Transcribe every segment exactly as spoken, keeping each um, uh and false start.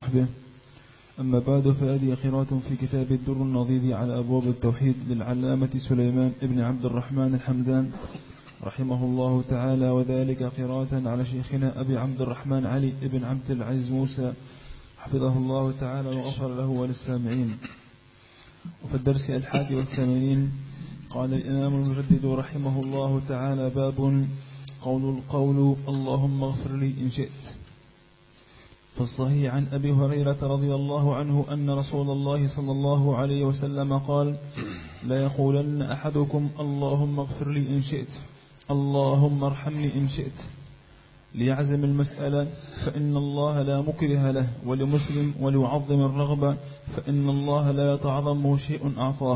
أما بعد، فهذه قراءة في كتاب الدر النضيد على أبواب التوحيد للعلامة سليمان ابن عبد الرحمن الحمدان رحمه الله تعالى، وذلك قراءة على شيخنا أبي عبد الرحمن علي ابن عبد العزيز موسى حفظه الله تعالى وغفر له وللسامعين. وفي الدرس الحادي والثمانين قال الإمام المجدد رحمه الله تعالى: باب قول القول اللهم اغفر لي إن شئت. فالصحيح عن أبي هريرة رضي الله عنه أن رسول الله صلى الله عليه وسلم قال: لا يقولن أحدكم اللهم اغفر لي إن شئت، اللهم ارحمني إن شئت، ليعزم المسألة فإن الله لا مكره له، ولمسلم وليعظم الرغبة فإن الله لا يتعظمه شيء أعطاه.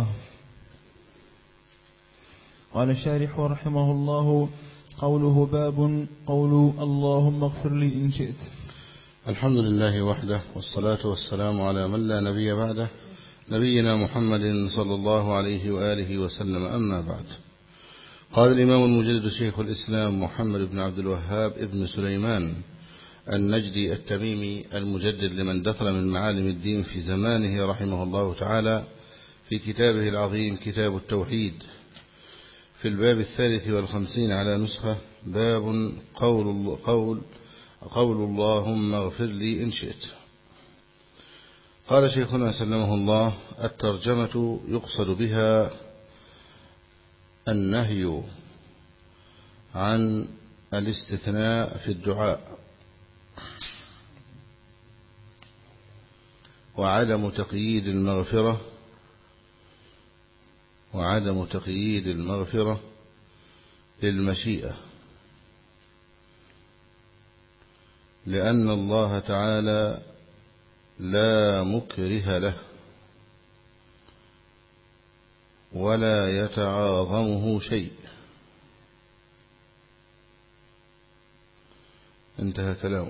قال الشارح رحمه الله: قوله باب قول اللهم اغفر لي إن شئت. الحمد لله وحده، والصلاة والسلام على من لا نبي بعده، نبينا محمد صلى الله عليه وآله وسلم. أما بعد، قال الإمام المجدد شيخ الإسلام محمد بن عبد الوهاب ابن سليمان النجدي التميمي المجدد لمن دخل من معالم الدين في زمانه رحمه الله تعالى في كتابه العظيم كتاب التوحيد، في الباب الثالث والخمسين على نسخة: باب قول قول قول اللهم اغفر لي إن شئت. قال شيخنا سلمه الله: الترجمة يقصد بها النهي عن الاستثناء في الدعاء، وعدم تقييد المغفرة وعدم تقييد المغفرة للمشيئة، لأن الله تعالى لا مكره له ولا يتعاظمه شيء. انتهى كلامه.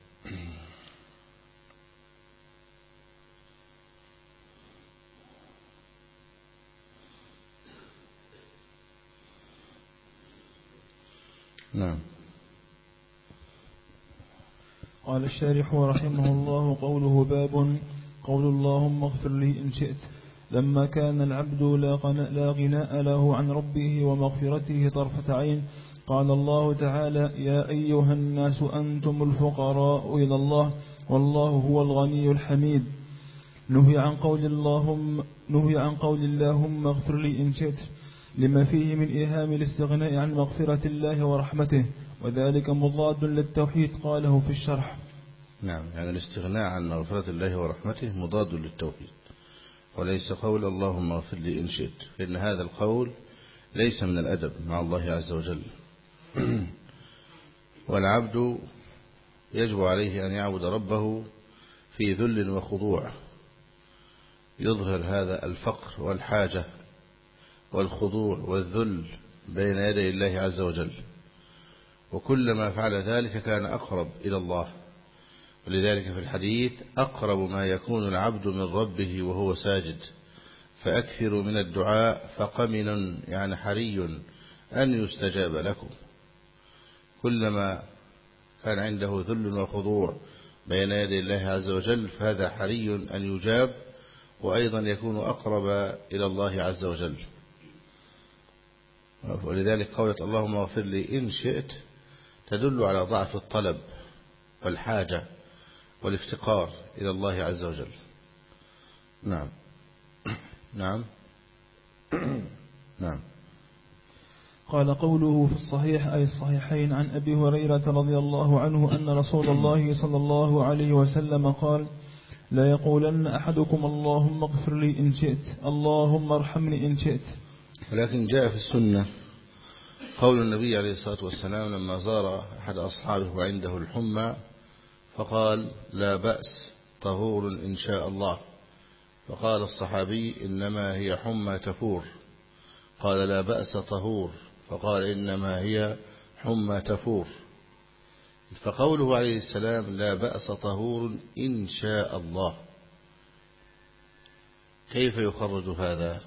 نعم. قال الشارح رحمه الله: قوله باب قول اللهم اغفر لي إن شئت، لما كان العبد لا غناء له عن ربه ومغفرته طرفة عين، قال الله تعالى: يا أيها الناس أنتم الفقراء إلى الله والله هو الغني الحميد. نهي عن قول اللهم نهي عن قول اللهم اغفر لي إن شئت، لما فيه من إيهام الاستغناء عن مغفرة الله ورحمته، وذلك مضاد للتوحيد. قاله في الشرح. نعم، يعني الاستغناء عن مغفرة الله ورحمته مضاد للتوحيد، وليس قول اللهم اغفر لي إن شئت، فإن هذا القول ليس من الأدب مع الله عز وجل. والعبد يجب عليه أن يعبد ربه في ذل وخضوع، يظهر هذا الفقر والحاجة والخضوع والذل بين يدي الله عز وجل، وكلما فعل ذلك كان أقرب إلى الله. ولذلك في الحديث: أقرب ما يكون العبد من ربه وهو ساجد، فأكثر من الدعاء فقمن، يعني حري أن يستجاب لكم. كلما كان عنده ذل وخضوع بين يدي الله عز وجل فهذا حري أن يجاب، وأيضا يكون أقرب إلى الله عز وجل. ولذلك قولة اللهم اغفر لي إن شئت تدل على ضعف الطلب والحاجة والافتقار إلى الله عز وجل. نعم نعم نعم. قال: قوله في الصحيح أي الصحيحين عن أبي هريرة رضي الله عنه أن رسول الله صلى الله عليه وسلم قال: لا يقولن أحدكم اللهم اغفر لي إن شئت، اللهم ارحمني إن شئت. ولكن جاء في السنة قول النبي عليه الصلاة والسلام لما زار أحد أصحابه وعنده الحمى فقال: لا بأس، طهور إن شاء الله. فقال الصحابي: إنما هي حمى تفور. قال: لا بأس، طهور. فقال: إنما هي حمى تفور. فقوله عليه السلام: لا بأس، طهور إن شاء الله، كيف يخرج هذا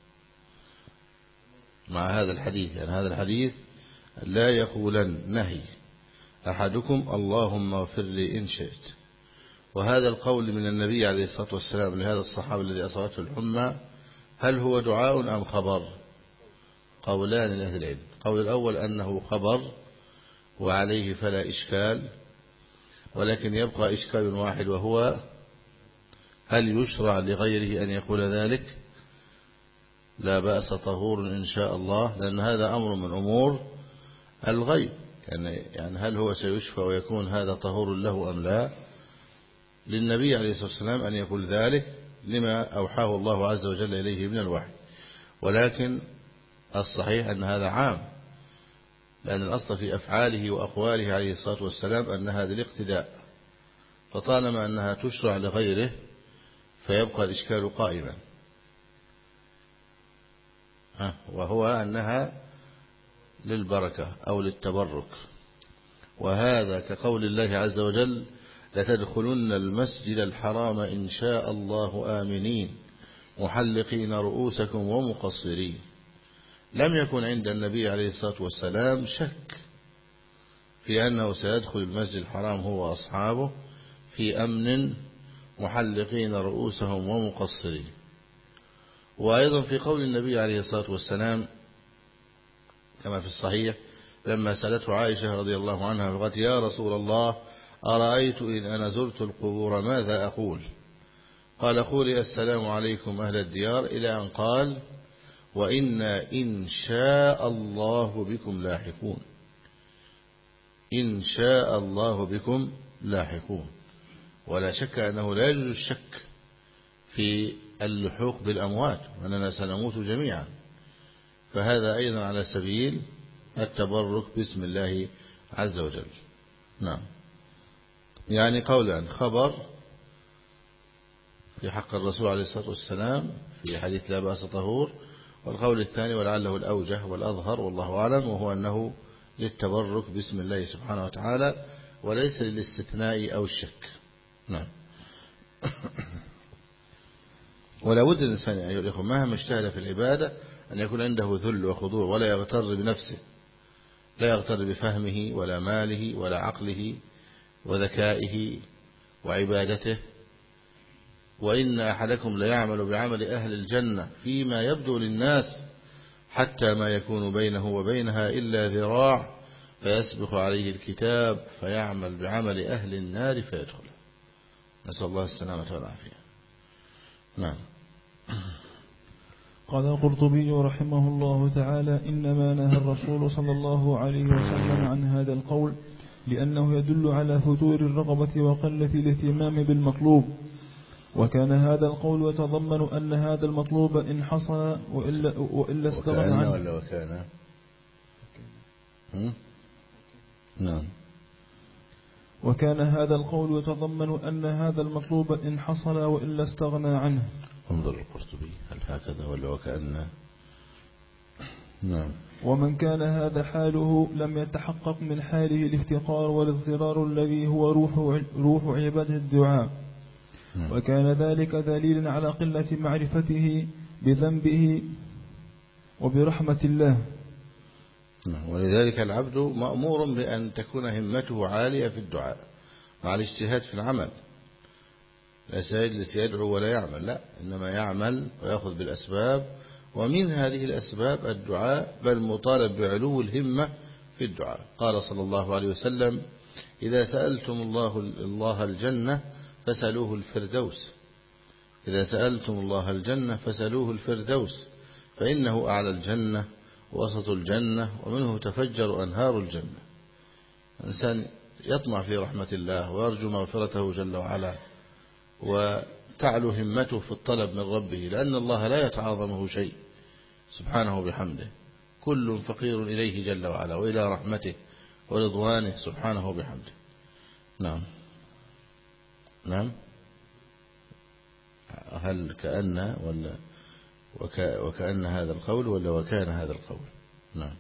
مع هذا الحديث؟ يعني هذا الحديث لا يقولن نهي أحدكم اللهم اغفر لي إن شئت، وهذا القول من النبي عليه الصلاة والسلام لهذا الصحابي الذي أصابته الحمى هل هو دعاء أم خبر؟ قولان لأهل العلم. قول الأول أنه خبر وعليه فلا إشكال، ولكن يبقى إشكال واحد، وهو هل يشرع لغيره أن يقول ذلك؟ لا بأس طهور إن شاء الله، لأن هذا أمر من أمور الغيب، يعني, يعني هل هو سيشفى ويكون هذا طهور له أم لا؟ للنبي عليه الصلاة والسلام أن يقول ذلك لما أوحاه الله عز وجل إليه من الوحي، ولكن الصحيح أن هذا عام، لأن الأصل في أفعاله وأقواله عليه الصلاة والسلام أنها للاقتداء، فطالما أنها تشرع لغيره فيبقى الإشكال قائما، وهو أنها للبركة أو للتبرك. وهذا كقول الله عز وجل لتدخلن المسجد الحرام إن شاء الله آمنين محلقين رؤوسكم ومقصرين. لم يكن عند النبي عليه الصلاة والسلام شك في أنه سيدخل المسجد الحرام هو وأصحابه في أمن محلقين رؤوسهم ومقصرين. وأيضا في قول النبي عليه الصلاة والسلام كما في الصحيح لما سألته عائشة رضي الله عنها فقالت يا رسول الله أرأيت إن أنا زرت القبور ماذا أقول؟ قال قولي السلام عليكم أهل الديار، إلى أن قال وإنا إن شاء الله بكم لاحقون. إن شاء الله بكم لاحقون. ولا شك أنه لا يجوز الشك في اللحوق بالأموات وأننا سنموت جميعا، فهذا أيضا على سبيل التبرك باسم الله عز وجل. نعم، يعني قولا خبر في حق الرسول عليه الصلاة والسلام في حديث لا بأس طهور، والقول الثاني ولعله الأوجه والأظهر والله أعلم وهو أنه للتبرك باسم الله سبحانه وتعالى وليس للاستثناء أو الشك. نعم. ولا بد الإنسان أيها الإخوة مهما اجتهد في العبادة أن يكون عنده ذل وخضوع، ولا يغتر بنفسه، لا يغتر بفهمه ولا ماله ولا عقله وذكائه وعبادته. وإن أحدكم ليعمل بعمل أهل الجنة فيما يبدو للناس حتى ما يكون بينه وبينها إلا ذراع فيسبق عليه الكتاب فيعمل بعمل أهل النار فيدخل. نسأل الله السلامة والعافية. نعم. قال القرطبي رحمه الله تعالى إنما نهى الرسول صلى الله عليه وسلم عن هذا القول لأنه يدل على فتور الرغبة وقلة الاهتمام بالمطلوب، وكان هذا القول يتضمن أن هذا المطلوب إن حصل وإلا, وإلا استغنى عنه. ولا وكان نعم. وكان هذا القول يتضمن أن هذا المطلوب إن حصل وإلا استغنى عنه. انظر القرطبي هل هكذا ولا وكأن. نعم. ومن كان هذا حاله لم يتحقق من حاله الافتقار والاضطرار الذي هو روح, روح عبادة الدعاء، وكان ذلك دليلا على قلة معرفته بذنبه وبرحمة الله. ولذلك العبد مأمور بأن تكون همته عالية في الدعاء مع الاجتهاد في العمل، لا يجلس يدعو ولا يعمل، لا، إنما يعمل ويأخذ بالأسباب، ومن هذه الأسباب الدعاء، بل مطالب بعلو الهمة في الدعاء. قال صلى الله عليه وسلم إذا سألتم الله, الله الجنة فسألوه الفردوس، إذا سألتم الله الجنة فسألوه الفردوس فإنه أعلى الجنة وسط الجنة ومنه تفجر أنهار الجنة. الإنسان يطمع في رحمة الله ويرجو مغفرته جل وعلا، وتعلو همته في الطلب من ربه، لأن الله لا يتعاظمه شيء سبحانه بحمده، كل فقير إليه جل وعلا وإلى رحمته ورضوانه سبحانه بحمده. نعم. نعم. هل كأن ولا وك وكأن هذا القول ولا وكان هذا القول؟ نعم.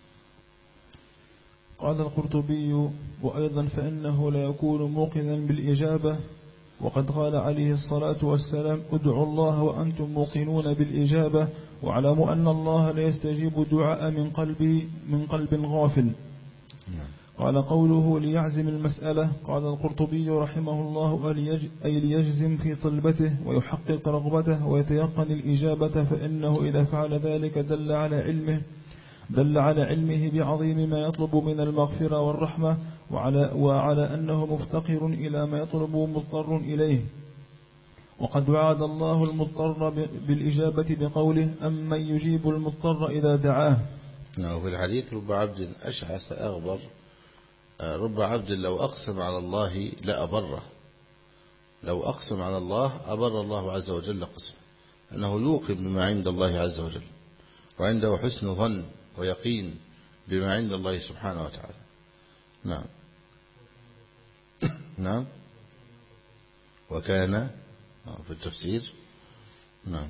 قال القرطبي وأيضا فإنه لا يكون موقنا بالإجابة، وقد قال عليه الصلاة والسلام ادعوا الله وأنتم موقنون بالإجابة واعلموا أن الله لا يستجيب دعاء من قلب من قلب غافل. قال قوله ليعزم المسألة. قال القرطبي رحمه الله أي ليجزم في طلبته ويحقق رغبته ويتيقن الإجابة، فإنه إذا فعل ذلك دل على علمه دل على علمه بعظيم ما يطلب من المغفرة والرحمة، وعلى, وعلى أنه مفتقر إلى ما يطلب مضطر إليه. وقد وعد الله المضطر بالإجابة بقوله أمن يجيب المضطر إذا دعاه. في الحديث رب عبد أشعث أغبر، رب عبد لو أقسم على الله لأبره، لو أقسم على الله أبر الله عز وجل قسم، أنه يوقن بما عند الله عز وجل وعنده حسن ظن ويقين بما عند الله سبحانه وتعالى. نعم نعم وكان في التفسير. نعم.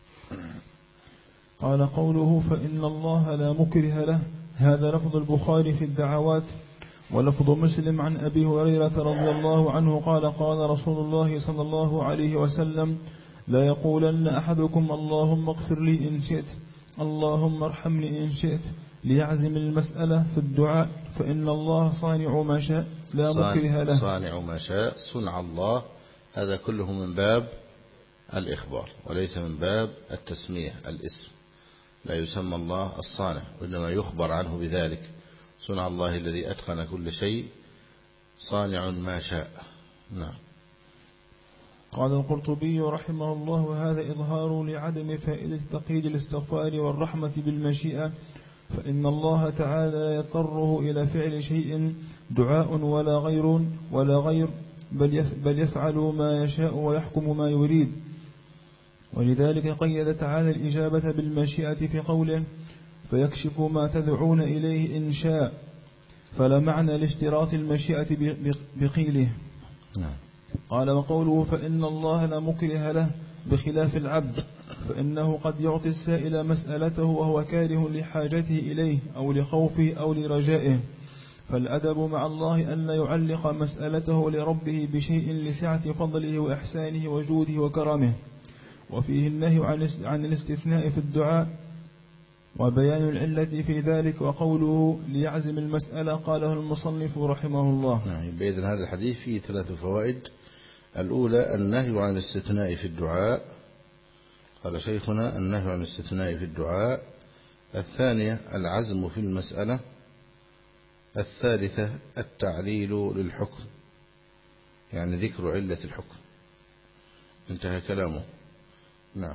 قال قوله فإن الله لا مكره له، هذا لفظ البخاري في الدعوات. ولفظ مسلم عن أبي هريرة رضي الله عنه قال قال رسول الله صلى الله عليه وسلم لا يقولن أحدكم اللهم اغفر لي إن شئت، اللهم ارحمني إن شئت، ليعزم المسألة في الدعاء، فإن الله صانع ما شاء لا مكره له. صانع ما شاء، صنع الله، هذا كله من باب الإخبار وليس من باب التسمية الاسم. لا يسمى الله الصانع وإنما يخبر عنه بذلك. صنع الله الذي أتقن كل شيء، صانع ما شاء. نعم. قال القرطبي رحمه الله هذا إظهار لعدم فائدة تقييد الاستغفار والرحمة بالمشيئة، فإن الله تعالى يضطره إلى فعل شيء دعاء ولا غير ولا غير بل يفعل ما يشاء ويحكم ما يريد. ولذلك قيد تعالى الإجابة بالمشيئة في قوله فيكشف ما تدعون إليه إن شاء، فلا معنى لاشتراط المشيئة بقيله. قال وقوله فإن الله لا مكره له بخلاف العبد، فإنه قد يعطي السائل مسألته وهو كاره لحاجته إليه أو لخوفه أو لرجائه، فالأدب مع الله أن لا يعلق مسألته لربه بشيء لسعة فضله وإحسانه وجوده وكرمه. وفيه النهي عن الاستثناء في الدعاء وبيان العلة في ذلك. وقوله ليعزم المسألة قاله المصنف رحمه الله. نعم. بإذن هذا الحديث فيه ثلاث فوائد. الأولى النهي عن الاستثناء في الدعاء، قال شيخنا النهي عن الاستثناء في الدعاء. الثانية العزم في المسألة. الثالثة التعليل للحكم، يعني ذكر علة الحكم. انتهى كلامه. نعم.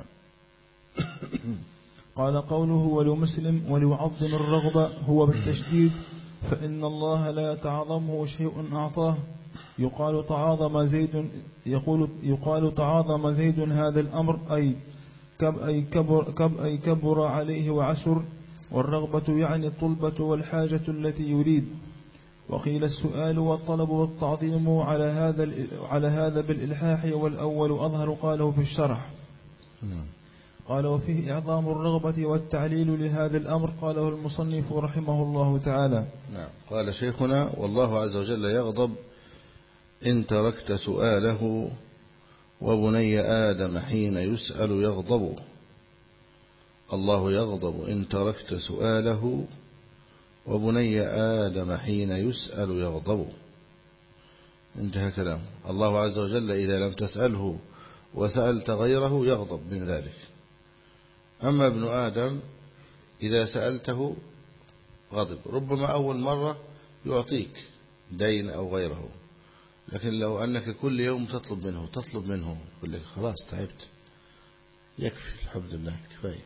قال قوله ولمسلم وليعظم الرغبة هو بالتشديد، فإن الله لا يتعاظمه شيء أعطاه. يقال تعاظم زيد يقول يقال تعاظم زيد هذا الأمر أي كب أي كبر كب أي كبر عليه وعسر، والرغبة يعني الطلبة والحاجة التي يريد. وقيل السؤال والطلب والتعظيم على هذا على هذا بالإلحاح، والأول أظهر قاله في الشرح. قال وفيه إعظام الرغبة والتعليل لهذا الأمر، قاله المصنف رحمه الله تعالى. نعم. قال شيخنا والله عز وجل يغضب إن تركت سؤاله، وبني آدم حين يسأل يغضب. الله يغضب إن تركت سؤاله، وبني آدم حين يسأل يغضب. انتهى كلام. الله عز وجل إذا لم تسأله وسألت غيره يغضب من ذلك. أما ابن آدم إذا سألته غضب، ربما أول مرة يعطيك دين أو غيره، لكن لو أنك كل يوم تطلب منه تطلب منه يقول لك خلاص تعبت، يكفي الحمد لله كفاية.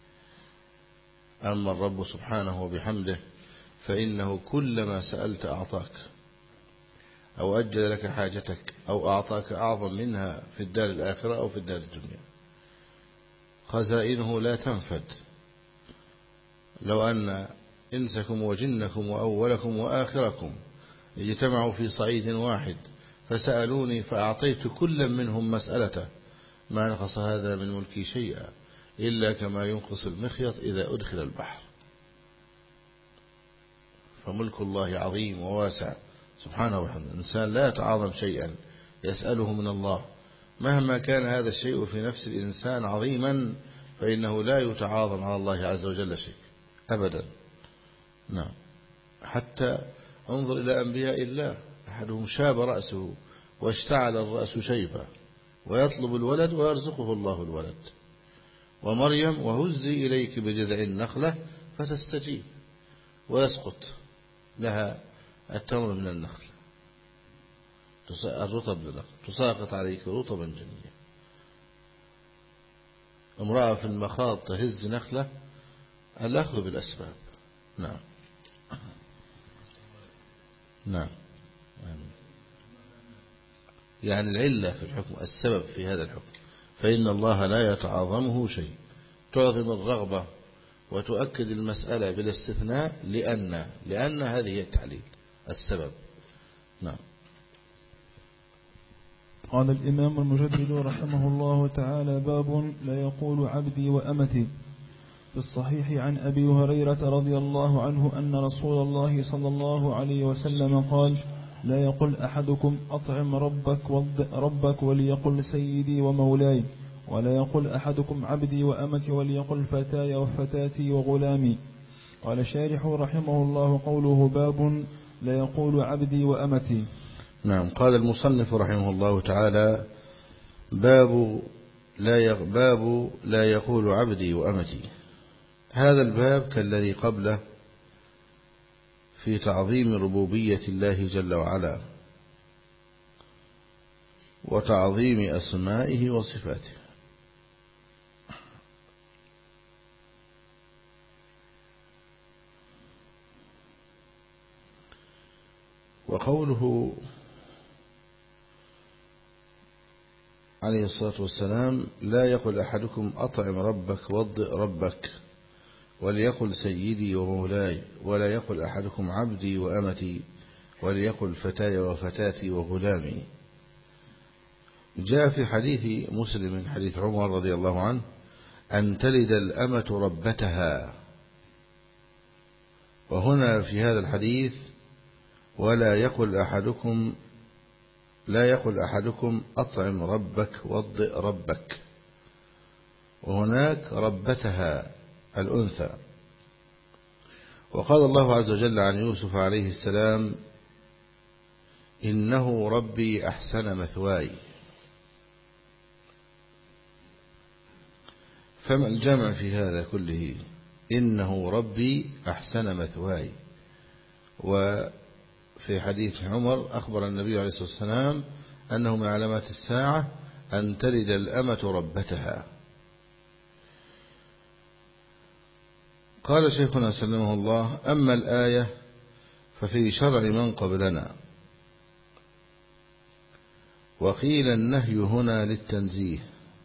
أما الرب سبحانه وبحمده فإنه كلما سألت أعطاك، أو أجل لك حاجتك، أو أعطاك أعظم منها في الدار الآخرة أو في الدار الدنيا. خزائنه لا تنفد. لو أن إنسكم وجنكم وأولكم وآخركم اجتمعوا في صعيد واحد فسألوني فأعطيت كل منهم مسألته ما نقص هذا من ملكي شيئا إلا كما ينقص المخيط إذا أدخل البحر. فملك الله عظيم وواسع سبحانه وتعالى. الإنسان لا يتعاظم شيئا يسأله من الله، مهما كان هذا الشيء في نفس الإنسان عظيما فإنه لا يتعاظم على الله عز وجل شيء أبدا. نعم. حتى انظر إلى أنبياء الله، أحدهم شاب رأسه واشتعل الرأس شيبا ويطلب الولد ويرزقه الله الولد. ومريم وهزي إليك بجذع النخلة فتستجيب ويسقط لها التمر من النخل، الرطب للنخل تساقط عليك رطبا جنيا. امرأة في المخاض تهز نخلة، الأخذ بالأسباب. نعم نعم. يعني العلة في الحكم، السبب في هذا الحكم، فإن الله لا يتعاظمه شيء. تعظم الرغبة وتؤكد المسألة بالاستثناء لأن لأن هذه هي التعليل، السبب. نعم. قال الإمام المجدد رحمه الله تعالى: باب لا يقول عبدي وأمتي. في الصحيح عن أبي هريرة رضي الله عنه أن رسول الله صلى الله عليه وسلم قال: لا يقل أحدكم أطعم ربك, ربك وليقل سيدي ومولاي، ولا يقل أحدكم عبدي وأمتي وليقل فتاي وفتاتي وغلامي. قال الشارح رحمه الله: قوله باب لا يقول عبدي وأمتي. نعم. قال المصنف رحمه الله تعالى: باب لا باب لا يقول عبدي وأمتي. هذا الباب كالذي قبله في تعظيم ربوبية الله جل وعلا وتعظيم أسمائه وصفاته. وقوله عليه الصلاة والسلام: لا يقل أحدكم أطعم ربك وضئ ربك وليقل سيدي ومولاي، ولا يقل أحدكم عبدي وأمتي وليقل فتاي وفتاتي وغلامي. جاء في حديث مسلم حديث عمر رضي الله عنه: أن تلد الأمة ربتها. وهنا في هذا الحديث: ولا يقل أحدكم لا يقل أحدكم أطعم ربك وضئ ربك، وهناك ربتها الأنثى. وقال الله عز وجل عن يوسف عليه السلام: إنه ربي أحسن مثواي. فما الجمع في هذا كله؟ إنه ربي أحسن مثواي. وفي حديث عمر أخبر النبي عليه الصلاة والسلام أنه من علامات الساعة أن تلد الأمة ربتها. قال شيخنا سلمه الله: أما الآية ففي شرع من قبلنا. وقيل النهي هنا للتنزيه،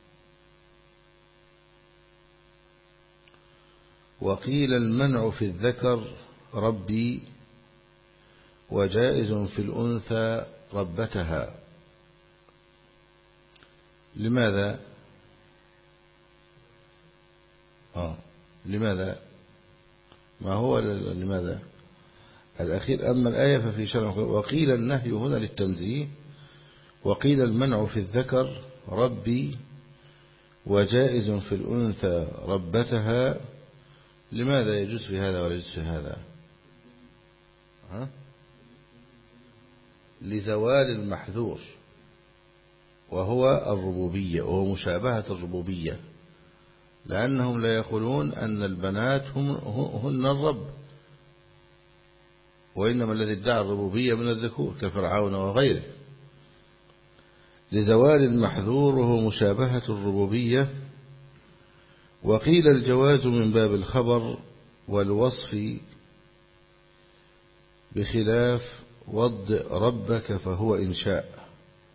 وقيل المنع في الذكر ربي، وجائز في الأنثى ربتها. لماذا؟ آه لماذا؟ ما هو لماذا الأخير؟ أما الآية ففي شرع. وقيل النهي هنا للتنزيه، وقيل المنع في الذكر ربي، وجائز في الأنثى ربتها. لماذا يجوز في هذا ولا يجوز في هذا؟ ها؟ لزوال المحذور، وهو الربوبية، وهو مشابهة الربوبية، لأنهم لا يقولون أن البنات هم هن الرب، وإنما الذي ادعى الربوبية من الذكور كفرعون وغيره. لزوال المحذور وهو مشابهة الربوبية. وقيل الجواز من باب الخبر والوصف، بخلاف وضئ ربك فهو إنشاء.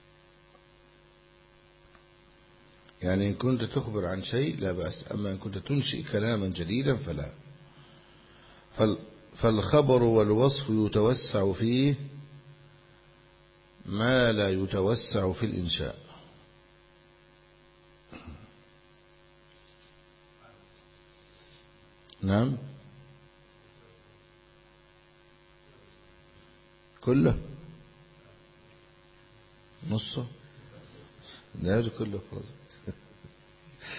يعني إن كنت تخبر عن شيء لا بأس، أما إن كنت تنشئ كلاما جديدا فلا. فالخبر والوصف يتوسع فيه ما لا يتوسع في الإنشاء. نعم كله نصه نعم كله خلاص.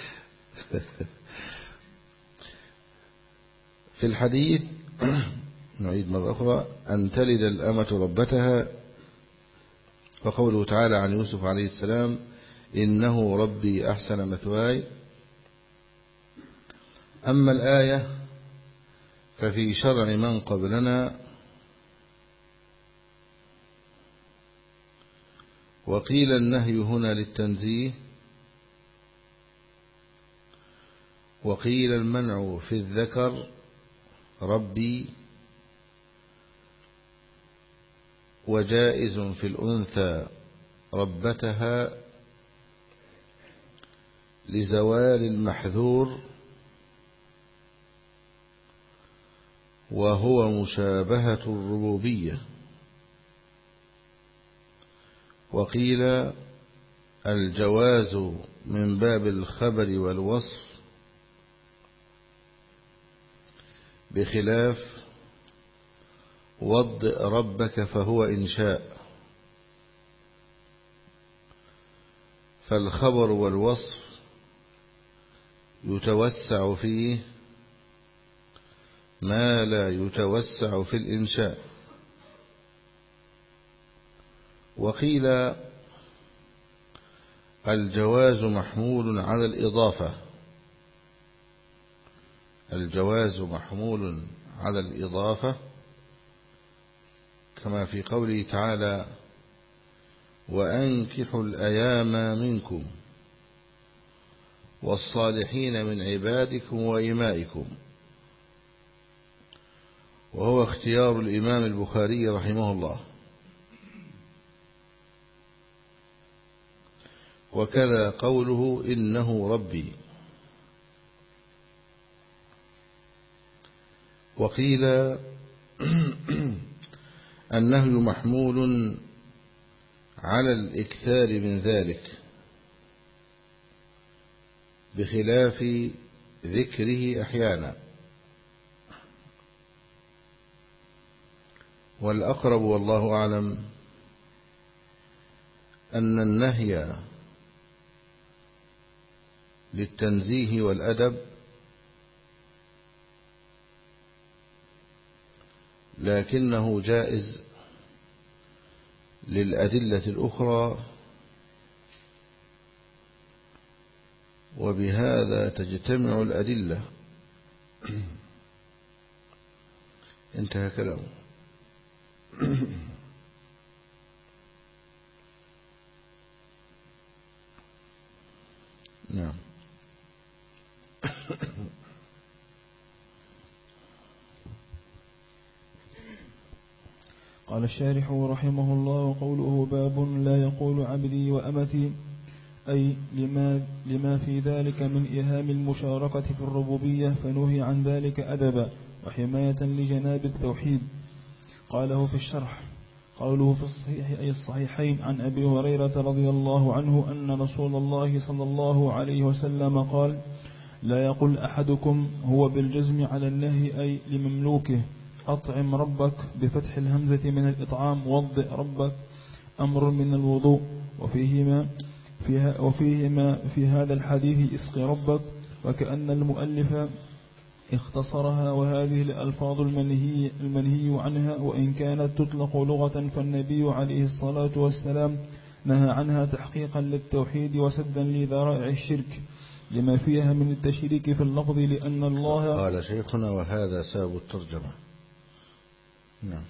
في الحديث نعيد مرة أخرى: أن تلد الأمة ربتها. وقوله تعالى عن يوسف عليه السلام: إنه ربي أحسن مثواي. أما الآية ففي شرع من قبلنا وقيل النهي هنا للتنزيه، وقيل المنع في الذكر ربي، وجائز في الأنثى ربتها لزوال المحذور وهو مشابهة الربوبية. وقيل الجواز من باب الخبر والوصف بخلاف وضئ ربك فهو إنشاء، فالخبر والوصف يتوسع فيه ما لا يتوسع في الإنشاء. وقيل الجواز محمول على الإضافة، الجواز محمول على الإضافة كما في قوله تعالى: وأنكحوا الأيام منكم والصالحين من عبادكم وإمائكم. وهو اختيار الإمام البخاري رحمه الله. وكذا قوله إنه ربي. وقيل النهي محمول على الإكثار من ذلك بخلاف ذكره أحيانا. والأقرب والله أعلم أن النهي للتنزيه والأدب لكنه جائز للأدلة الأخرى، وبهذا تجتمع الأدلة. انتهى كلامه. نعم. قال الشارح رحمه الله: وقوله باب لا يقول عبدي وأمتي، أي لما, لما في ذلك من إيهام المشاركة في الربوبية، فنهي عن ذلك أدبا وحماية لجناب التوحيد. قاله في الشرح: قوله في الصحيح أي الصحيحين عن أبي هريرة رضي الله عنه أن رسول الله صلى الله عليه وسلم قال: لا يقل أحدكم هو بالجزم على النهي أي لمملوكه أطعم ربك بفتح الهمزة من الإطعام، وضئ ربك أمر من الوضوء. وفيهما فيها وفيهما في هذا الحديث اسق ربك، وكأن المؤلف اختصرها، وهذه الألفاظ المنهي, المنهي عنها وإن كانت تطلق لغة فالنبي عليه الصلاة والسلام نهى عنها تحقيقا للتوحيد وسدا لذرائع الشرك لما فيها من التشريك في اللفظ، لأن الله قال شيخنا وهذا سبب الترجمة. نعم.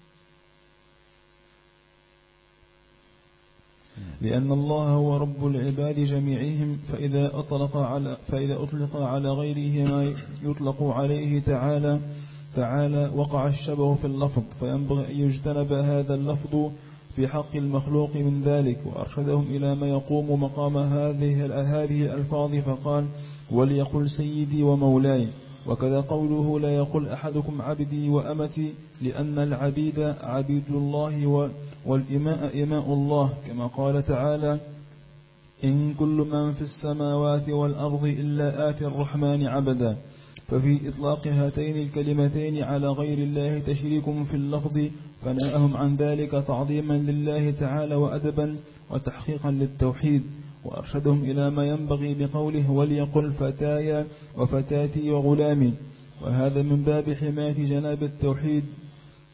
لأن الله هو رب العباد جميعهم، فإذا أطلق على فإذا أطلق على غيره ما يطلق عليه تعالى تعالى وقع الشبه في اللفظ، فينبغي أن يجتنب هذا اللفظ في حق المخلوق من ذلك. وأرشدهم إلى ما يقوم مقام هذه هذه الألفاظ، فقال: وليقل سيدي ومولاي. وكذا قوله: لا يقل أحدكم عبدي وأمتي، لأن العبيد عبيد الله والإماء إماء الله، كما قال تعالى: إن كل من في السماوات والأرض إلا آتي الرحمن عبدا. ففي إطلاق هاتين الكلمتين على غير الله تشريك في اللفظ، فنهاهم عن ذلك تعظيما لله تعالى وأدبا وتحقيقا للتوحيد. وأرشدهم إلى ما ينبغي بقوله: وليقل فتايا وفتاتي وغلامي. وهذا من باب حماية جناب التوحيد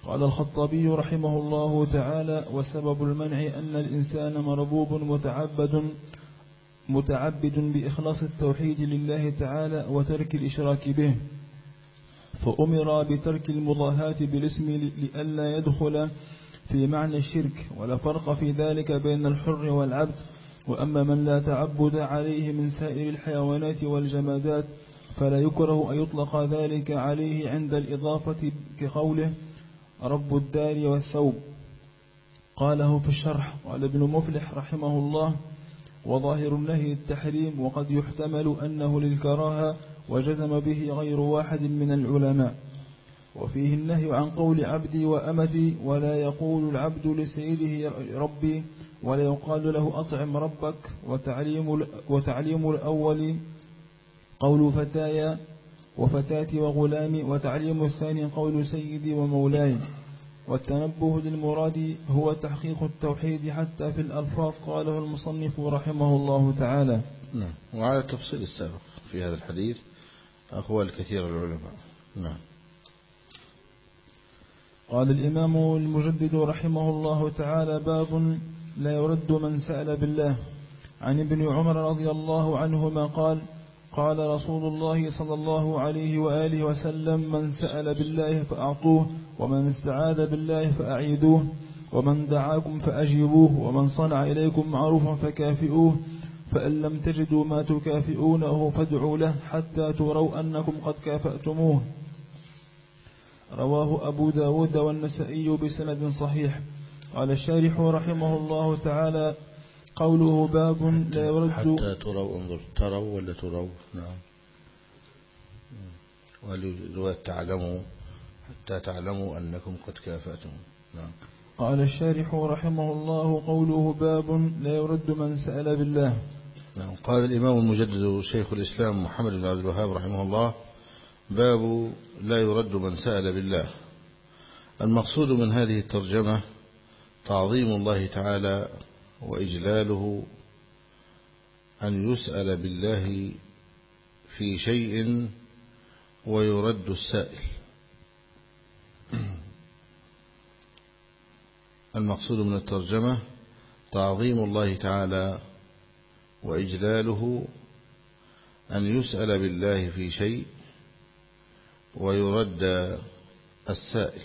قال الخطابي رحمه الله تعالى: وسبب المنع أن الإنسان مربوب متعبد متعبد بإخلاص التوحيد لله تعالى وترك الإشراك به، فأمر بترك المضاهاة بالاسم لئلا يدخل في معنى الشرك، ولا فرق في ذلك بين الحر والعبد. وأما من لا تعبد عليه من سائر الحيوانات والجمادات فلا يكره أن يطلق ذلك عليه عند الإضافة كقوله رب الدار والثوب. قاله في الشرح. قال ابن مفلح رحمه الله: وظاهر النهي التحريم، وقد يحتمل أنه للكراهة، وجزم به غير واحد من العلماء. وفيه النهي عن قول عبدي وأمتي، ولا يقول العبد لسيده ربي، ولا يقال له أطعم ربك. وتعليم, وتعليم الأول قول فتايا وفتاتي وغلامي، وتعليم الثاني قول سيدي ومولاي. والتنبه للمراد هو تحقيق التوحيد حتى في الألفاظ. قاله المصنف رحمه الله تعالى. نعم. وعلى التفصيل السابق في هذا الحديث أقوال كثير العلماء. نعم. قال الإمام المجدد رحمه الله تعالى: باب لا يرد من سأل بالله. عن ابن عمر رضي الله عنهما قال: قال رسول الله صلى الله عليه وآله وسلم: من سأل بالله فأعطوه، ومن استعاذ بالله فأعيدوه، ومن دعاكم فأجيبوه، ومن صنع إليكم معروفا فكافئوه، فإن لم تجدوا ما تكافئونه فادعوا له حتى تروا أنكم قد كافأتموه. رواه أبو داود والنسائي بسند صحيح. قال الشارح رحمه الله تعالى: قوله باب لا يرد حتى تروا، انظر تروا ولا تروا. نعم. ولرواية تعلموا حتى تعلموا أنكم قد كافأتم. نعم. قال الشارح رحمه الله: قوله باب لا يرد من سأل بالله. نعم. قال الإمام المجدد شيخ الإسلام محمد بن عبد الوهاب رحمه الله: باب لا يرد من سأل بالله. المقصود من هذه الترجمة تعظيم الله تعالى وإجلاله، أن يسأل بالله في شيء ويرد السائل. المقصود من الترجمة تعظيم الله تعالى وإجلاله، أن يسأل بالله في شيء ويرد السائل.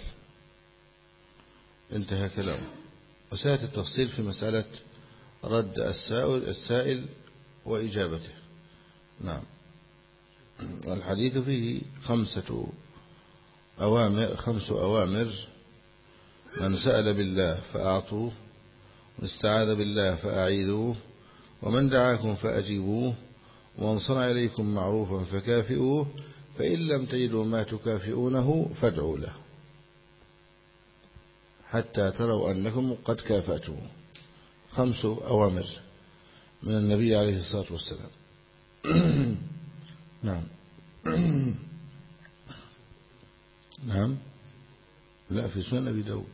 انتهى كلامه. وسيأتي التفصيل في مسألة رد السائل السائل وإجابته. نعم. والحديث فيه خمسة أوامر خمس أوامر: من سأل بالله فأعطوه، من استعاذ بالله فأعيذوه، ومن دعاكم فأجيبوه، ومن صنع إليكم معروفا فكافئوه، فإن لم تجدوا ما تكافئونه فادعوا له حتى تروا أنكم قد كافأتم. خمس أوامر من النبي عليه الصلاة والسلام. نعم. نعم. لا، في سنن أبي داود.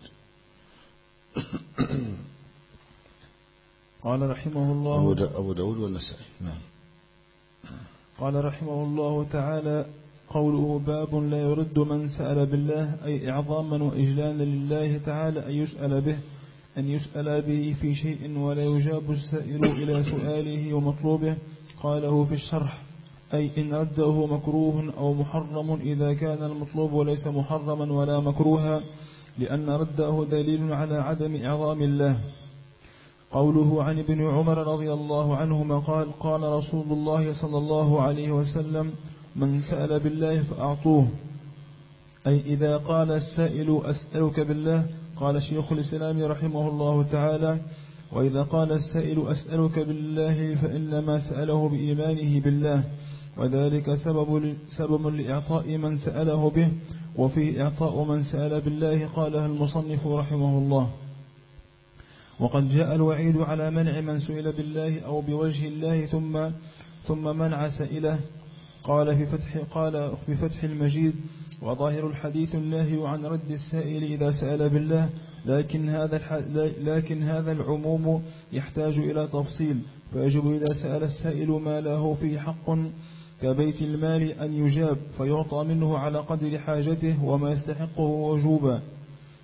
قال رحمه الله أبو داود والنسائي. نعم. قال رحمه الله تعالى: قوله باب لا يرد من سأل بالله، أي إعظاما وإجلالا لله تعالى أن يسأل به أن يسأل به في شيء ولا يجاب السائل إلى سؤاله ومطلوبه. قاله في الشرح: أي إن رده مكروه أو محرم إذا كان المطلوب ليس محرما ولا مكروها، لأن رده دليل على عدم إعظام الله. قوله عن ابن عمر رضي الله عنهما قال: قال رسول الله صلى الله عليه وسلم: من سأل بالله فأعطوه، أي إذا قال السائل أسألك بالله. قال شيخ الإسلام رحمه الله تعالى: وإذا قال السائل أسألك بالله فإنما سأله بإيمانه بالله، وذلك سبب, سبب لإعطاء من سأله به، وفيه إعطاء من سأل بالله. قالها المصنف رحمه الله. وقد جاء الوعيد على منع من سئل بالله أو بوجه الله ثم ثم منع سائله. قال في فتح قال في فتح المجيد: وظاهر الحديث النهي عن رد السائل إذا سأل بالله، لكن هذا لكن هذا العموم يحتاج إلى تفصيل، فيجب إذا سأل السائل ما له فيه حق كبيت المال أن يجاب فيعطى منه على قدر حاجته وما يستحقه وجوبا.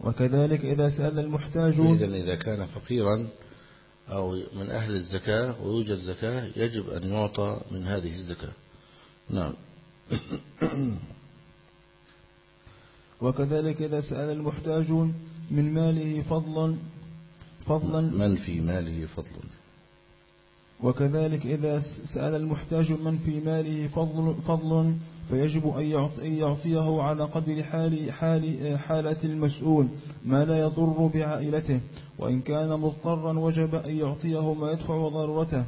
وكذلك إذا سأل المحتاج. إذن إذا كان فقيرا أو من أهل الزكاة ويوجد زكاة يجب أن يعطى من هذه الزكاة. نعم. وكذلك إذا سأل المحتاج من ماله فضلا فضلا من في ماله فضل. وكذلك إذا سأل المحتاج من في ماله فضل, فضل فيجب أن يعطيه على قدر حال حال حالة المسؤول ما لا يضر بعائلته، وإن كان مضطرا وجب أن يعطيه ما يدفع ضرورته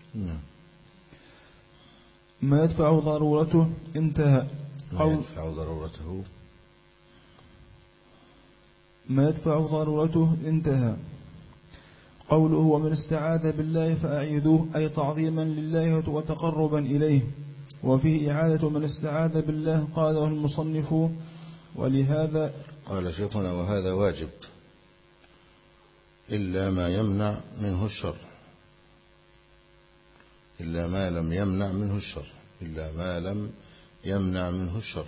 ما يدفع ضرورته. انتهى. ما يدفع ضرورته ما يدفع ضرورته انتهى. قوله ومن استعاذ بالله فأعيذوه أي تعظيما لله وتقربا إليه. وفيه إعادة من استعاذ بالله قاله المصنف. ولهذا قال شيخنا وهذا واجب إلا ما يمنع منه الشر إلا ما لم يمنع منه الشر إلا ما لم يمنع منه الشر.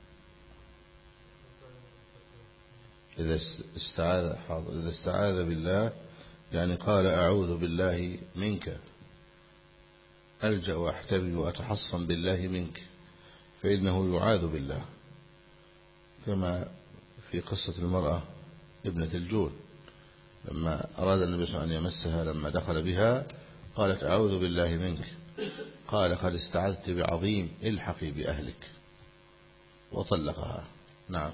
إذا استعاذ إذا استعاذ بالله يعني قال أعوذ بالله منك، ألجأ وأحتمي وأتحصن بالله منك، فإنه يعاذ بالله، كما في قصة المرأة ابنة الجون لما أراد النبي صلى الله عليه وسلم أن يمسها لما دخل بها قالت أعوذ بالله منك، قال قد استعذت بعظيم الحقي بأهلك، وطلقها. نعم.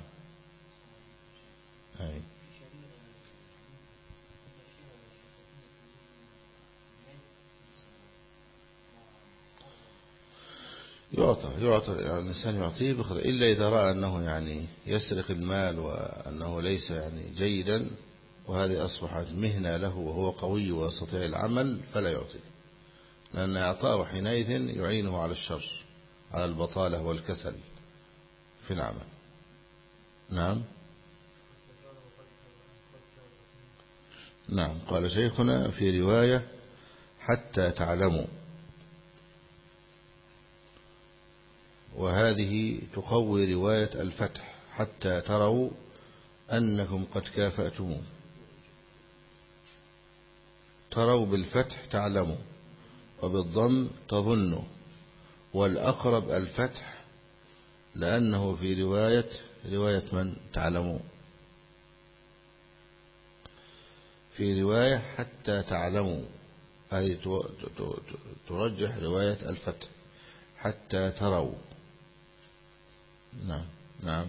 هاي. يعطى يعطى يعني الإنسان يعطيه بخير، إلا إذا رأى أنه يعني يسرق المال وأنه ليس يعني جيدا وهذه أصبحت مهنة له وهو قوي ويستطيع العمل فلا يعطيه، لأن إعطاءه حينئذ يعينه على الشر، على البطالة والكسل في العمل. نعم. نعم. قال شيخنا في رواية حتى تعلموا، وهذه تقوي رواية الفتح حتى تروا أنكم قد كافأتموه. تروا بالفتح تعلموا، وبالضم تظنوا، والأقرب الفتح لأنه في رواية رواية من تعلموا في رواية حتى تعلموا، هذه ترجح رواية الفتح حتى تروا. نعم. نعم.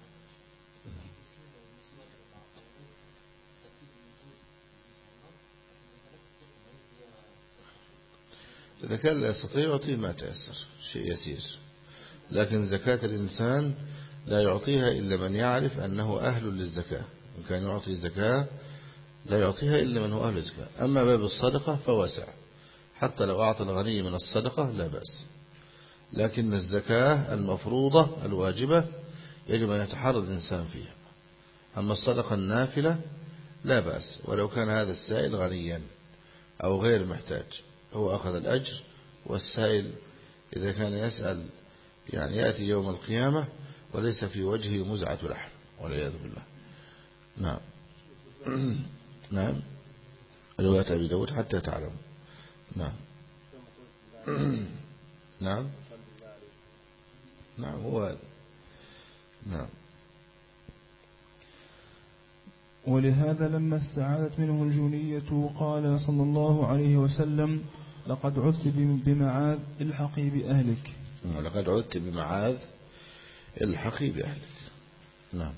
إذا كان لا يستطيع يعطيه ما تيسر، شيء يسير، لكن زكاة الإنسان لا يعطيها إلا من يعرف أنه أهل للزكاة. إن كان يعطي زكاة لا يعطيها إلا من هو أهل للزكاة. أما باب الصدقة فواسع، حتى لو أعطى الغني من الصدقة لا بأس، لكن الزكاة المفروضة الواجبة يجب أن يتحرى الإنسان فيها. أما الصدقة النافلة لا بأس، ولو كان هذا السائل غنيا أو غير محتاج هو أخذ الأجر، والسائل إذا كان يسأل يعني يأتي يوم القيامة وليس في وجهه مزعة لحم والعياذ بالله. نعم. نعم. رواية أبي داود حتى تعلم. نعم. نعم. نعم هو هذا. نعم. ولهذا لما استعاذت منه الجنية قال صلى الله عليه وسلم لقد عدت بمعاذ الحقي بأهلك. لقد عدت بمعاذ الحقي بأهلك. نعم.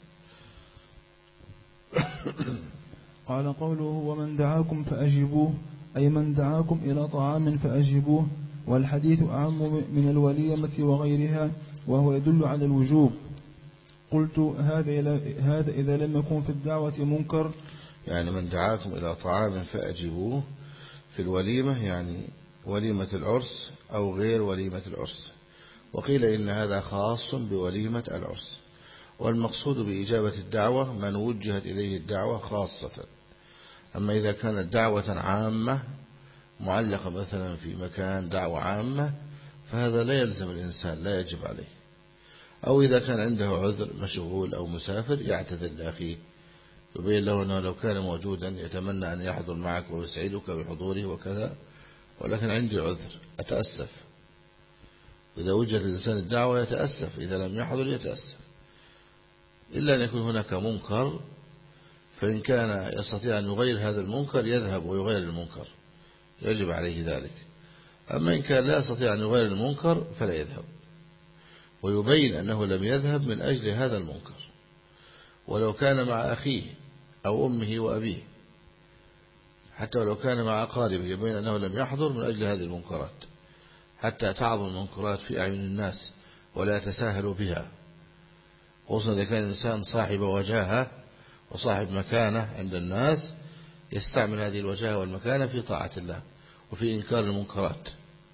قال قوله ومن دعاكم فأجبوه أي من دعاكم إلى طعام فأجبوه، والحديث أعم من الوليمة وغيرها وهو يدل على الوجوب. قلت هذا إذا لم يكن في الدعوة منكر، يعني من دعاكم إلى طعام فأجبوه في الوليمة يعني وليمة العرس أو غير وليمة العرس، وقيل إن هذا خاص بوليمة العرس، والمقصود بإجابة الدعوة من وجهت إليه الدعوة خاصة. أما إذا كانت دعوة عامة معلقة مثلا في مكان دعوة عامة فهذا لا يلزم الإنسان، لا يجب عليه. أو إذا كان عنده عذر مشغول أو مسافر يعتذر لأخيه يبين له أنه لو كان موجودا يتمنى أن يحضر معك ويسعدك بحضوره وكذا، ولكن عندي عذر أتأسف. إذا وجد الإنسان الدعوة يتأسف، إذا لم يحضر يتأسف، إلا أن يكون هناك منكر، فإن كان يستطيع أن يغير هذا المنكر يذهب ويغير المنكر، يجب عليه ذلك. أما إن كان لا يستطيع أن يغير المنكر فلا يذهب، ويبين أنه لم يذهب من أجل هذا المنكر، ولو كان مع أخيه أو أمه وأبيه، حتى ولو كان مع أقاربه، يبين أنه لم يحضر من أجل هذه المنكرات، حتى تعظم المنكرات في أعين الناس ولا يتساهلوا بها، خصوصا إذا كان الإنسان صاحب وجاهة وصاحب مكانة عند الناس، يستعمل هذه الوجاهة والمكانة في طاعة الله وفي إنكار المنكرات.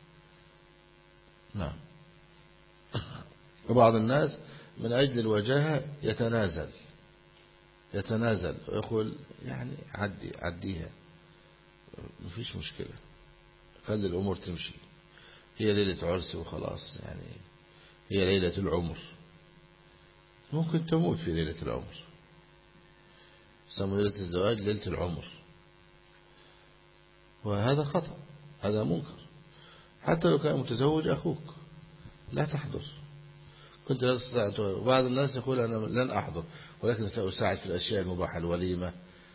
نعم. وبعض الناس من أجل الوجاهة يتنازل يتنازل ويقول يعني عدي عديها، مفيش مشكلة، خلي الأمور تمشي، هي ليلة عرس وخلاص، يعني هي ليلة العمر، ممكن تموت في ليلة العمر، سموا ليلة الزواج ليلة العمر، وهذا خطأ، هذا منكر. حتى لو كان متزوج أخوك لا تحضر، كنت لا تستطيع. بعض الناس يقول أنا لن أحضر ولكن سأساعد في الأشياء المباحة، الوليمة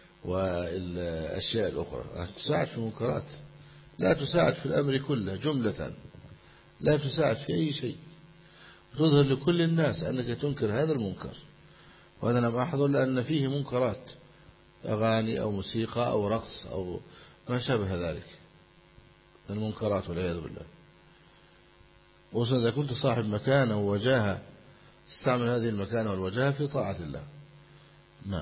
والأشياء الأخرى. تساعد في المنكرات، لا تساعد في الأمر كله جملة، لا تساعد في أي شيء، تظهر لكل الناس أنك تنكر هذا المنكر. وأنا لم أحضر لأن فيه منكرات، أغاني أو موسيقى أو رقص أو ما شابه ذلك من المنكرات والعياذ بالله. وصل إذا كنت صاحب مكانة ووجاهة، استعمل هذه المكانة والوجاهة في طاعة الله. نعم.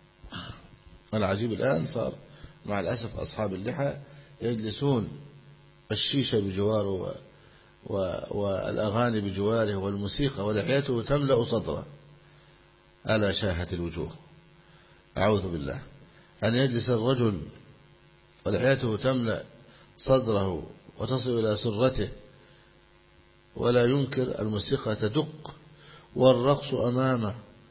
العجيب الآن صار مع الأسف أصحاب اللحى يجلسون الشيشة بجواره والأغاني بجواره والموسيقى، ولحيته تملأ صدره، ألا شاهت الوجوه. أعوذ بالله أن يجلس الرجل ولحيته تملأ صدره وتصل إلى سرته ولا ينكر الموسيقى تدق والرقص أمامه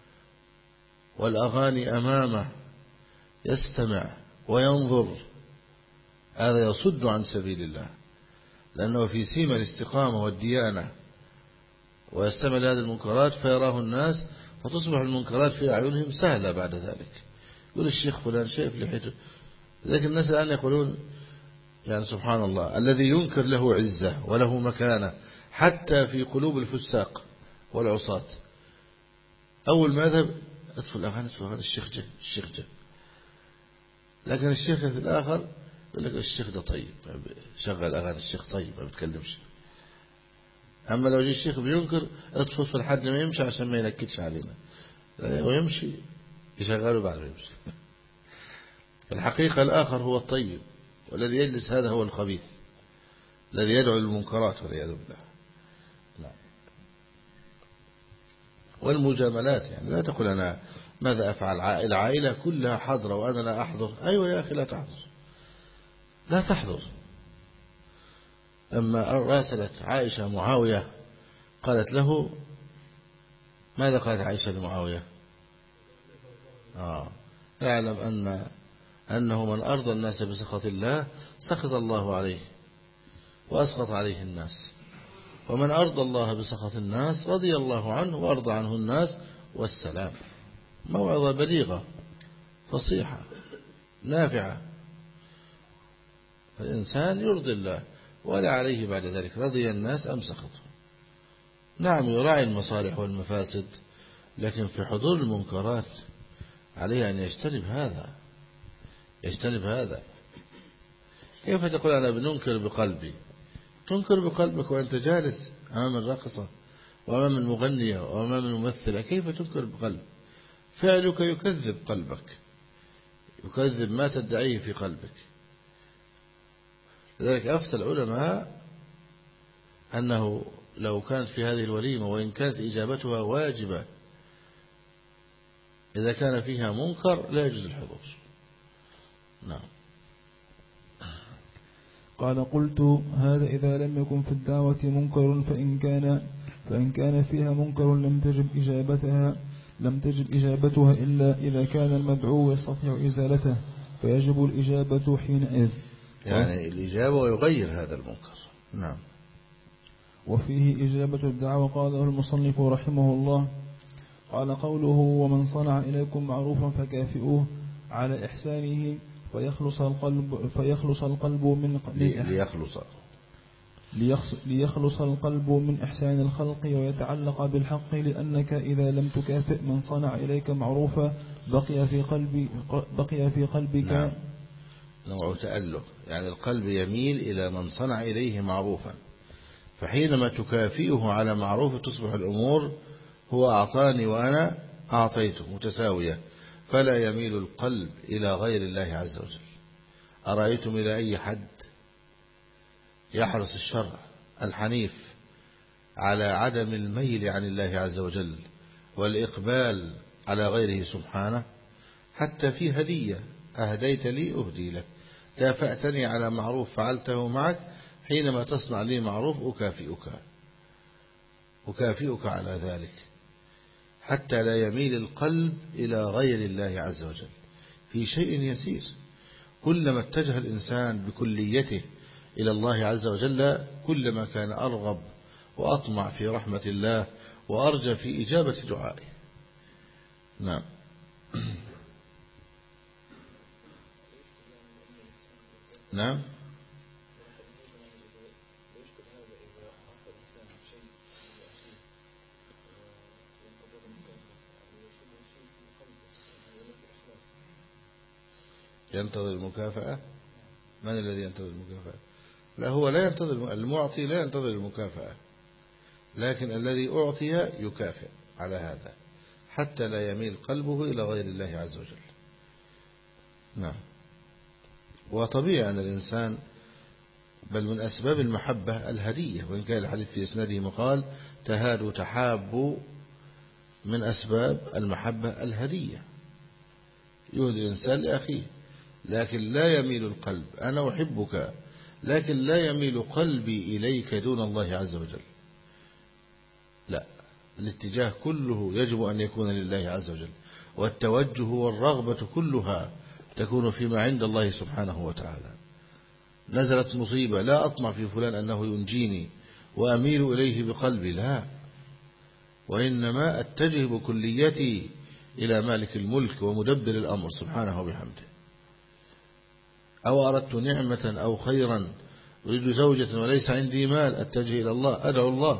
والأغاني أمامه، يستمع وينظر، هذا يصد عن سبيل الله، لأنه في سيما الاستقامة والديانة، ويستمع لهذه المنكرات فيراه الناس، فتصبح المنكرات في أعينهم سهلة بعد ذلك. يقول الشيخ فلان شايف لحيته، لكن الناس الآن يقولون يعني سبحان الله، الذي ينكر له عزة وله مكانة حتى في قلوب الفساق والعصاة، أول ما يذهب ادخل الأغاني ادخل الأغاني، الشيخ جه الشيخ جه. لكن الشيخ الآخر يقول لك الشيخ ده طيب، شغل أغاني الشيخ طيب ما بتكلمش. أما لو جه الشيخ بينكر اطفص لحد ما يمشي عشان ما ينكدش علينا، ويمشي يشغله بعد ما يمشي. الحقيقة الآخر هو الطيب، والذي يجلس هذا هو الخبيث الذي يدعو للمنكرات والعياذ بالله. نعم. والمجاملات، يعني لا تقول أنا ماذا أفعل، العائلة كلها حاضرة وأنا لا أحضر. أيوة يا أخي لا تحضر، لا تحضر. لما راسلت عائشة معاوية قالت له ماذا قالت عائشة لمعاوية؟ آه اعلم أن أنه من أرضى الناس بسخط الله سخط الله عليه وأسخط عليه الناس، ومن أرضى الله بسخط الناس رضي الله عنه وأرضى عنه الناس والسلام. موعظة بليغة فصيحة نافعة، الإنسان يرضي الله ولا عليه بعد ذلك رضي الناس أم سخطوا. نعم يراعي المصالح والمفاسد، لكن في حضور المنكرات عليه أن يجتنب هذا يجتنب هذا. كيف تقول أنا بننكر بقلبي؟ تنكر بقلبك وأنت جالس أمام الراقصة وأمام المغنية وأمام الممثلة، كيف تنكر بقلب؟ فعلك يكذب قلبك، يكذب ما تدعيه في قلبك. لذلك أفتى العلماء أنه لو كانت في هذه الوليمة وإن كانت إجابتها واجبة، إذا كان فيها منكر لا يجوز الحضور. نعم. قال قلت هذا إذا لم يكن في الدعوة منكر، فإن كان, فإن كان فيها منكر لم تجب إجابتها، لم تجد إجابتها إلا إذا كان المدعو يستطيع إزالته، فيجب الإجابة حينئذ. يعني الإجابة ويغير هذا المنكر. نعم. وفيه إجابة الدعوة قاله المصنف رحمه الله، قال قوله ومن صنع إليكم معروفا فكافئوه على إحسانه فيخلص القلب فيخلص القلب من ليخلص ليخلص القلب من إحسان الخلق ويتعلق بالحق، لأنك إذا لم تكافئ من صنع إليك معروفا بقي في قلبي بقي في قلبك. نعم. نوع تأله، يعني القلب يميل إلى من صنع إليه معروفا، فحينما تكافئه على معروف تصبح الأمور هو أعطاني وأنا أعطيته متساوية، فلا يميل القلب إلى غير الله عز وجل. أرأيتم إلى أي حد يحرص الشرع الحنيف على عدم الميل عن الله عز وجل والإقبال على غيره سبحانه، حتى في هدية أهديت لي أهدي لك، كافأتني على معروف فعلته معك، حينما تصنع لي معروف أكافئك أكافئك على ذلك، حتى لا يميل القلب إلى غير الله عز وجل في شيء يسير. كلما اتجه الإنسان بكليته إلى الله عز وجل كلما كان أرغب وأطمع في رحمة الله وأرجى في إجابة دعائه. نعم. نعم. ينتظر المكافأة. من الذي ينتظر المكافأة؟ لا، هو لا ينتظر، المعطي لا ينتظر المكافأة، لكن الذي أعطي يكافئ على هذا حتى لا يميل قلبه إلى غير الله عز وجل. نعم. وطبيعي أن الإنسان بل من أسباب المحبة الهدية، وإن كان الحديث في إسناده مقال تهادوا تحابوا، من أسباب المحبة الهدية، يهدي الإنسان لأخيه، لكن لا يميل القلب، أنا أحبك لكن لا يميل قلبي إليك دون الله عز وجل، لا، الاتجاه كله يجب أن يكون لله عز وجل، والتوجه والرغبة كلها تكون فيما عند الله سبحانه وتعالى. نزلت مصيبة لا أطمع في فلان أنه ينجيني وأميل إليه بقلبي، لا، وإنما أتجه بكليتي إلى مالك الملك ومدبر الأمر سبحانه وبحمده. أو أردت نعمة أو خيرا أريد زوجة وليس عندي مال، أتجه إلى الله، أدعو الله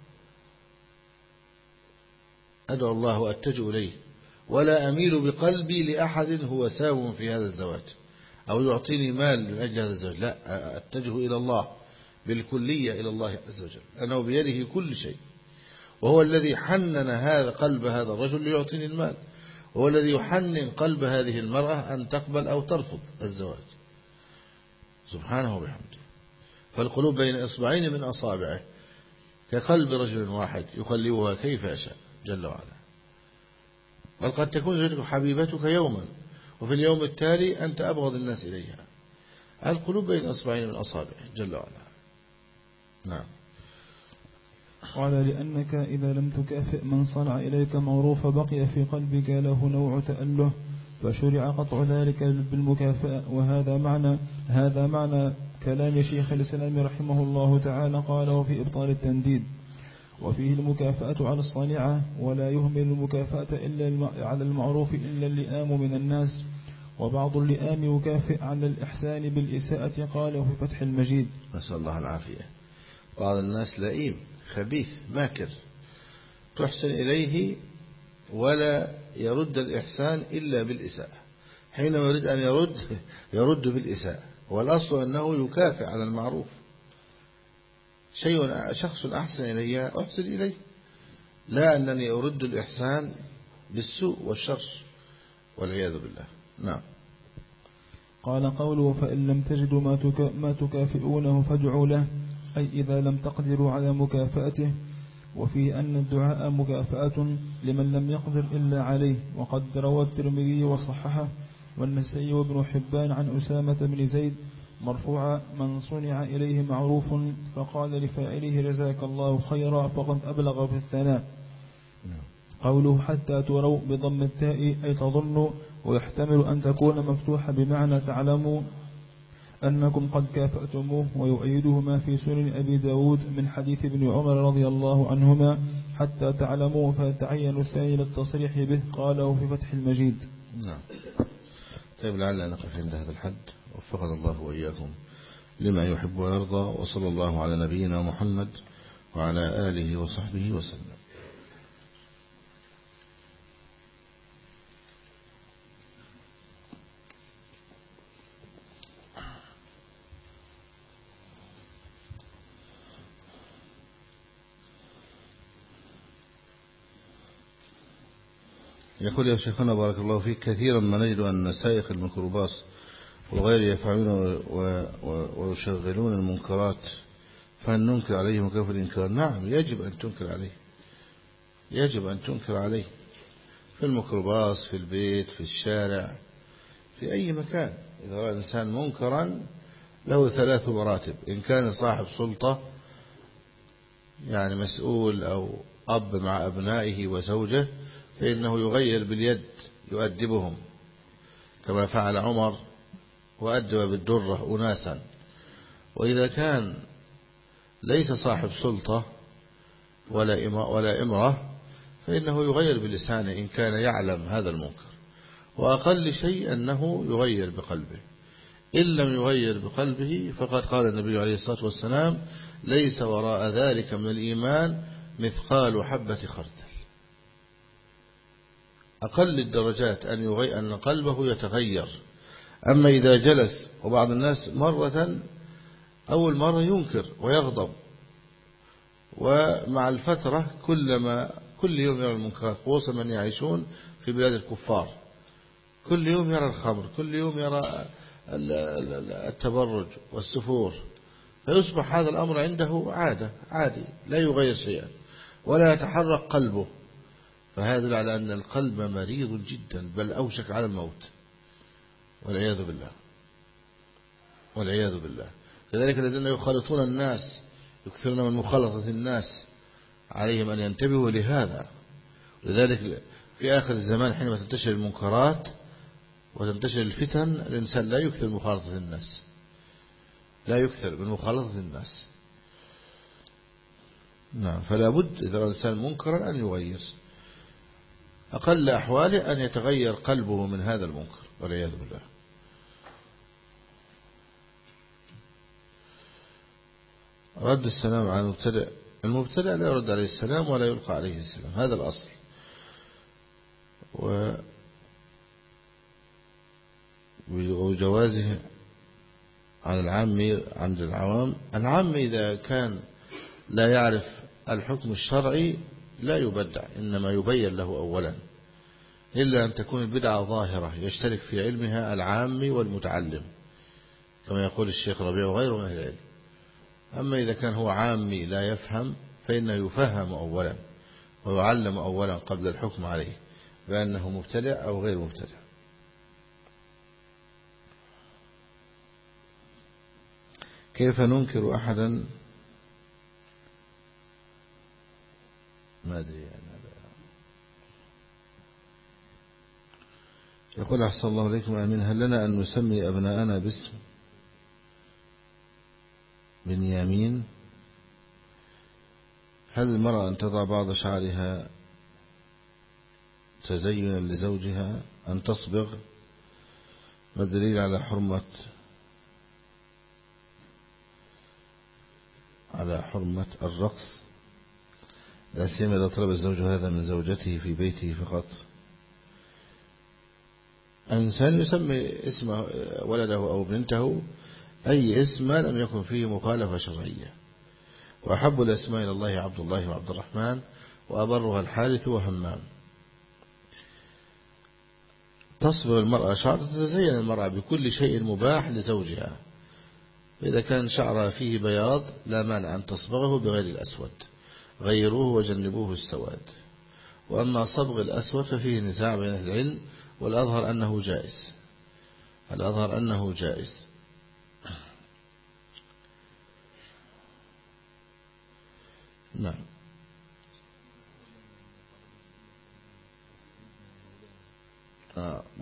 أدعو الله وأتجه إليه، ولا أميل بقلبي لأحد هو ساو في هذا الزواج أو يعطيني مال من أجل هذا الزواج، لا، أتجه إلى الله بالكلية، إلى الله عز وجل، أنه بيده كل شيء، وهو الذي حنن هذا قلب هذا الرجل ليعطيني المال، وهو الذي يحنن قلب هذه المرأة أن تقبل أو ترفض الزواج سبحانه وبحمده. فالقلوب بين إصبعين من أصابعه كقلب رجل واحد يقلبها كيف يشاء جل وعلا. بل قد تكون زوجتك حبيبتك يوما وفي اليوم التالي أنت أبغض الناس إليها. القلوب بين إصبعين من أصابعه جل وعلا. نعم. قال لأنك إذا لم تكافئ من صنع إليك معروف بقي في قلبك له نوع تأله، فشرع قطع ذلك بالمكافأة. وهذا معنى هذا معنى كلام شيخ الإسلام رحمه الله تعالى قاله في إبطال التنديد. وفيه المكافأة على الصانعة، ولا يهمل المكافأة إلا على المعروف إلا اللئام من الناس، وبعض اللئام يكافئ على الإحسان بالإساءة، قاله في فتح المجيد. نسأل الله العافية. بعض الناس لئيم خبيث ماكر، تحسن إليه ولا يرد الإحسان إلا بالإساءة، حينما يريد أن يرد يرد بالإساءة، والأصل أنه يكافئ على المعروف. شيء شخص أحسن إلي أحسن إليه، لا أنني أرد الإحسان بالسوء والشر والعياذ بالله. نعم. قال قوله فإن لم تجدوا ما تكافئونه فادعوا له، أي إذا لم تقدروا على مكافأته. وفيه أن الدعاء مكافأة لمن لم يقدر إلا عليه، وقد روى الترمذي وصححه والنسائي وابن حبان عن أسامة بن زيد مرفوعا من صنع إليه معروف فقال لفاعله جزاك الله خيرا فقد أبلغ في الثناء. قوله حتى تروا بضم التاء أي تظنوا، ويحتمل أن تكون مفتوحة بمعنى تعلموا أنكم قد كافأتموه. ويؤيده ما في سنن أبي داود من حديث ابن عمر رضي الله عنهما حتى تعلموا فيتعين الثاني للتصريح به، قاله في فتح المجيد. نعم. طيب لعلنا نقف عند هذا الحد، وفقنا الله وإياكم لما يحب ويرضى، وصلى الله على نبينا محمد وعلى آله وصحبه وسلم. يقول يا شيخنا بارك الله فيك: كثيرا ما نجد أن سائق الميكروباص وغير يفعلون ويشغلون المنكرات، فهل ننكر عليهم كيف الإنكار؟ نعم، يجب أن تنكر عليه، يجب أن تنكر عليه في الميكروباص، في البيت، في الشارع، في أي مكان. إذا رأى الإنسان منكرا له ثلاث مراتب: إن كان صاحب سلطة يعني مسؤول أو أب مع أبنائه وزوجه فإنه يغير باليد يؤدبهم كما فعل عمر وأدب بالدرة أناسا. وإذا كان ليس صاحب سلطة ولا ولا إمرة فإنه يغير بلسانه إن كان يعلم هذا المنكر، وأقل شيء أنه يغير بقلبه. إن لم يغير بقلبه فقد قال النبي عليه الصلاة والسلام: ليس وراء ذلك من الإيمان مثقال حبة خردل. أقل الدرجات أن يغير أن قلبه يتغير. أما إذا جلس، وبعض الناس مرة أول مرة ينكر ويغضب، ومع الفترة كلما كل يوم يرى المنكرات، خصوصا من يعيشون في بلاد الكفار، كل يوم يرى الخمر، كل يوم يرى التبرج والسفور، فيصبح هذا الأمر عنده عادة عادي، لا يغير شيئا ولا يتحرك قلبه. فهذا يدل على أن القلب مريض جدا، بل أوشك على الموت، والعياذ بالله والعياذ بالله. كذلك الذين يخالطون الناس، يكثرون من مخالطة الناس، عليهم أن ينتبهوا لهذا. لذلك في آخر الزمان حينما تنتشر المنكرات وتنتشر الفتن، الإنسان لا يكثر من مخالطة الناس، لا يكثر من مخالطة الناس. نعم. فلا بد إذا رأى الإنسان منكرا أن يغير، أقل أحواله أن يتغير قلبه من هذا المنكر، والعياذ بالله. رد السلام على المبتدئ. المبتدئ لا يرد عليه السلام ولا يلقى عليه السلام، هذا الأصل. وجوازه عن العام عند العوام. العام إذا كان لا يعرف الحكم الشرعي لا يبدع، إنما يبين له أولا، إلا أن تكون البدعة ظاهرة يشترك في علمها العام والمتعلم، كما يقول الشيخ ربيع وغيره من أهل العلم. أما إذا كان هو عامي لا يفهم فإنه يفهم أولا ويعلم أولا قبل الحكم عليه بأنه مبتدع أو غير مبتدع. كيف ننكر أحدا؟ ما أدري يعني. يقول أحسن الله عليكم آمين: هل لنا أن نسمي أبناءنا باسم بنيامين؟ هل المرأة أن تضع بعض شعرها تزينا لزوجها أن تصبغ؟ ما الدليل على حرمة على حرمة الرقص، لا سيما إذا طلب الزوج هذا من زوجته في بيته فقط؟ الإنسان يسمي اسم ولده أو بنته أي اسم ما لم يكن فيه مخالفة شرعية. وأحب الأسماء إلى الله عبد الله وعبد الرحمن، وأبرها الحارث وهمام. تصبغ المرأة شعر، تتزين المرأة بكل شيء مباح لزوجها. إذا كان شعرها فيه بياض لا مانع أن تصبغه بغير الأسود، غيروه وجنبوه السواد. وأما صبغ الأسود ففيه نزاع بين أهل العلم، والأظهر أنه جائز، الأظهر أنه جائز. نعم.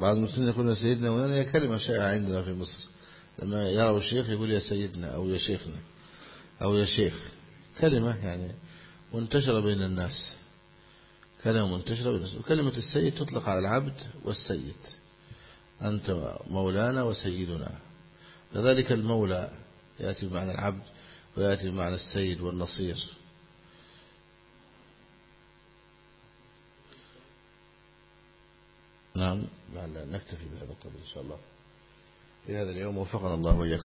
بعض المسلمين يقولون سيدنا مولانا، هي كلمة شائعة عندنا في مصر، لما يروا الشيخ يقول يا سيدنا أو يا شيخنا أو يا شيخ، كلمة يعني منتشرة بين الناس، كلمة منتشرة بين الناس. وكلمة السيد تطلق على العبد والسيد، أنت مولانا وسيدنا. كذلك المولى يأتي بمعنى العبد ويأتي بمعنى السيد والنصير. نعم، نكتفي بهذا القدر إن شاء الله في هذا اليوم، وفقنا الله وإياكم.